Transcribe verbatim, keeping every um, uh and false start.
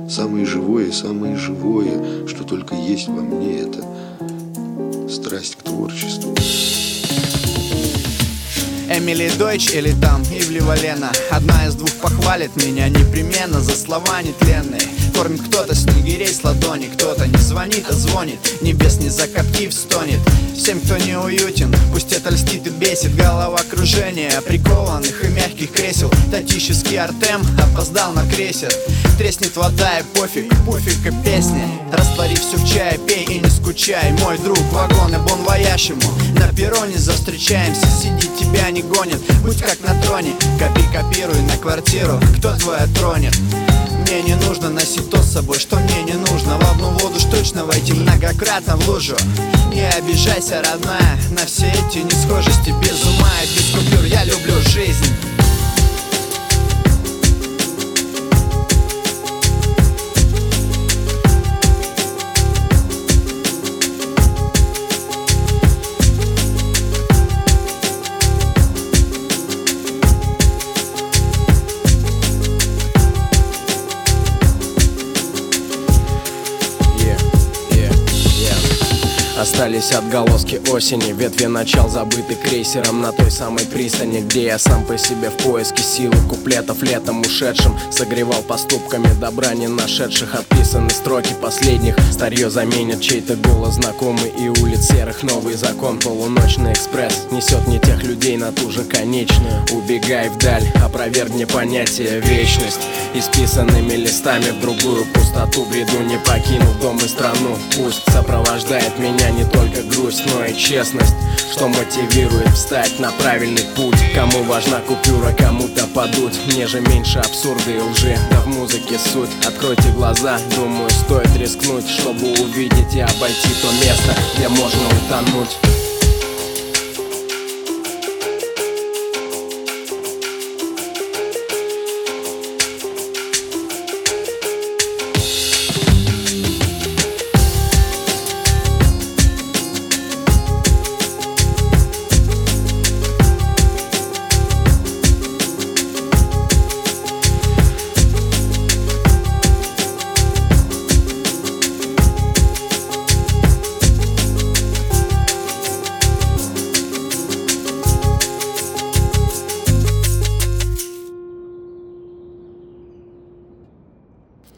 Самое живое, самое живое, что только есть во мне, это страсть к творчеству. Эмили Дойч или там Ивли Валена, одна из двух похвалит меня непременно за слова нетленные. Кормит кто-то снегирей с ладони, кто-то не звонит, а звонит, небес не закоптив стонет. Всем, кто не уютен, пусть это льстит и бесит. Головокружение прикованных и мягких кресел. Татищевский Артем опоздал на крейсер. Треснет вода и пофиг, пуфик и песни. Раствори все в чае, пей и не скучай. Мой друг, вагоны бон вояж ему. На перроне завстречаемся, сиди, тебя не гонит. Будь как на троне, копи, копируй на квартиру. Кто твой тронет? Мне не нужно носить то с собой, что мне не нужно. В одну воду ж точно войти многократно в лужу. Не обижайся, родная, на все эти несхожести. Без ума и без купюр я люблю жизнь. Остались отголоски осени, ветви начал забыты крейсером на той самой пристани, где я сам по себе в поиске силы куплетов летом ушедшим согревал поступками добра не нашедших. Отписаны строки последних, старье заменит чей-то голос знакомый, и улиц серых новый закон. Полуночный экспресс несет не тех людей на ту же конечную. Убегай вдаль, опровергни понятие вечность. Исписанными листами в другую пустоту бреду, не покинув дом и страну. Пусть сопровождает меня не только грусть, но и честность, что мотивирует встать на правильный путь. Кому важна купюра, кому-то подуть. Мне же меньше абсурда и лжи, да в музыке суть. Откройте глаза, думаю, стоит рискнуть, чтобы увидеть и обойти то место, где можно утонуть.